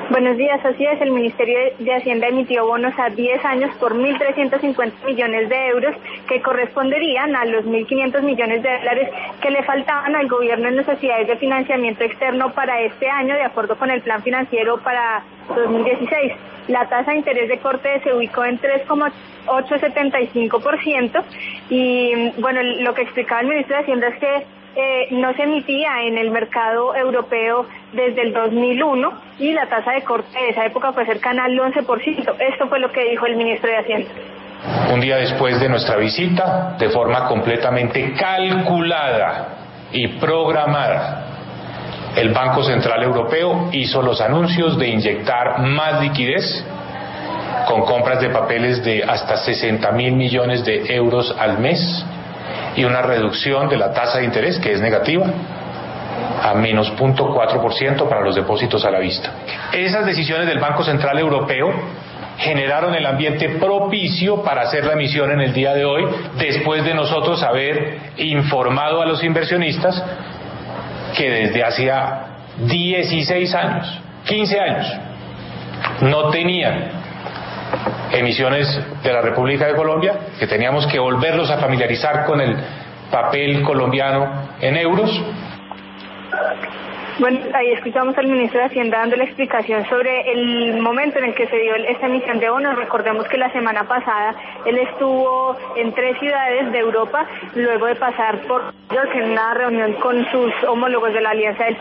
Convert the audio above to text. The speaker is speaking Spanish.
Buenos días, así es, el Ministerio de Hacienda emitió bonos a 10 años por 1.350 millones de euros que corresponderían a los 1.500 millones de dólares que le faltaban al gobierno en necesidades de financiamiento externo para este año, de acuerdo con el plan financiero para 2016. La tasa de interés de corte se ubicó en 3,875% y, bueno, lo que explicaba el ministro de Hacienda es que no se emitía en el mercado europeo desde el 2001 y la tasa de corte de esa época fue cercana al 11%. Esto fue lo que dijo el ministro de Hacienda. Un día después de nuestra visita, de forma completamente calculada y programada, el Banco Central Europeo hizo los anuncios de inyectar más liquidez con compras de papeles de hasta 60.000 millones de euros al mes y una reducción de la tasa de interés, que es negativa, a menos 0,4% para los depósitos a la vista. Esas decisiones del Banco Central Europeo generaron el ambiente propicio para hacer la emisión en el día de hoy, después de nosotros haber informado a los inversionistas que desde hacía 16 años, 15 años, no tenían emisiones de la República de Colombia, que teníamos que volverlos a familiarizar con el papel colombiano en euros. Bueno, ahí escuchamos al ministro de Hacienda dando la explicación sobre el momento en el que se dio esta emisión de bonos. Recordemos que la semana pasada él estuvo en 3 ciudades de Europa, luego de pasar por en una reunión con sus homólogos de la Alianza del